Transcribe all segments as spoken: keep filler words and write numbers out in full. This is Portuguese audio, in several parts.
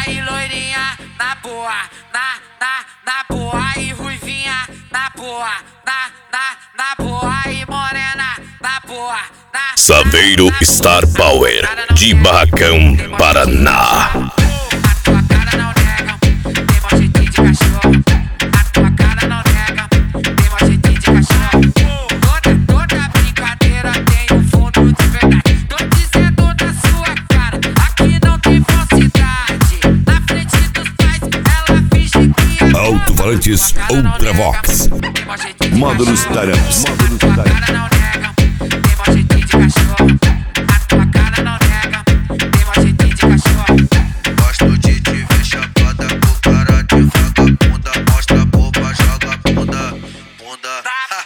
aí, loirinha, na boa, na, na, na boa. Aí, ruivinha, na boa, na, na, na boa. Aí, morena, na boa, na. Saveiro Star Power de Barracão, Paraná. A tua cara não nega, tem mó jeitinho de cachorro. A tua cara não nega, tem mó jeitinho de cachorro. Toda, toda brincadeira tem um fundo de verdade. Tô dizendo na sua cara, aqui não tem falsidade. Na frente dos pais, ela finge que é Alto-falantes Ultravox. Módulos Taramps. A tua cara não nega, tem mó jeitinho de cachorro. A tua cara não nega, tem mó jeitinho de cachorro. Gosto de te ver chapada com cara de vagabunda. Mostra a boba, joga a bunda, bunda.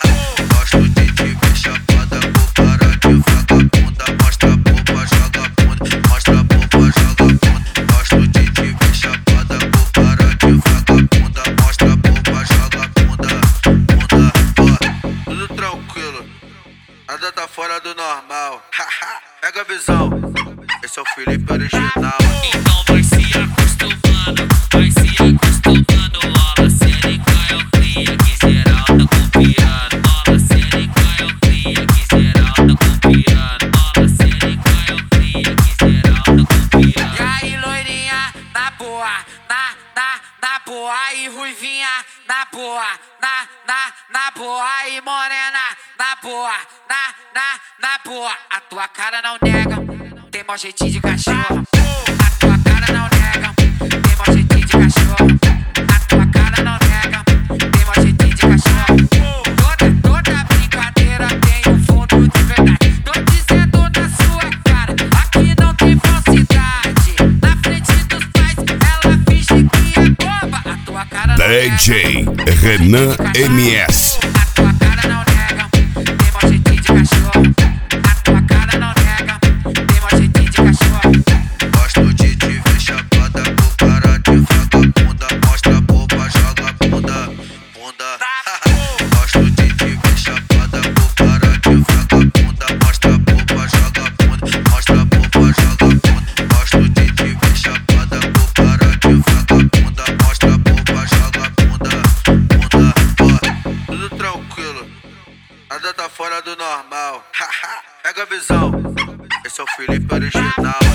Gosto de te ver chapada com cara de vagabunda. Mostra a boba, joga a bunda, mostra a boba, joga a bunda. Gosto de te ver chapada com cara de vagabunda. Mostra a boba, joga a bunda, bunda. Ó, tudo tranquilo, nada tá fora do normal. Pega a visão, esse é o Felipe original. Então vai se acostumando, vai se acostumando. Bola sereca eu cria, que geral tá copiando. Bola sereca eu cria, que geral tá copiando. Bola sereca eu cria, que geral tá copiando. E aí, loirinha, na boa, na, na, na boa. Aí, ruivinha, na boa, na, na, na boa. Aí, morena, na boa, na, na, na boa. A tua cara não nega, tem mó jeitinho de cachorro. A tua cara não nega, tem mó jeitinho de cachorro. A tua cara não nega, tem mó jeitinho de cachorro. Toda, toda brincadeira tem um fundo de verdade. Tô dizendo na sua cara, aqui não tem falsidade. Na frente dos pais, ela finge que é boba. A tua cara não nega, D J Renan M S. a tua cara não nega, tem mó jeitinho de cachorro. A tua cara não nega, tem mó jeitinho de cachorro. Gosto de te ver chapada com cara de vagabunda. Mostra a boba, joga a bunda, bunda. Gosto de te ver chapada com cara de vagabunda. Mostra a boba, joga a bunda, mostra a boba, joga a bunda. Gosto de te ver chapada com cara de vagabunda. Mostra a boba, joga a bunda, bunda. Ó, tudo tranquilo, nada tá fora do normal. Pega a visão, esse é o Felipe original.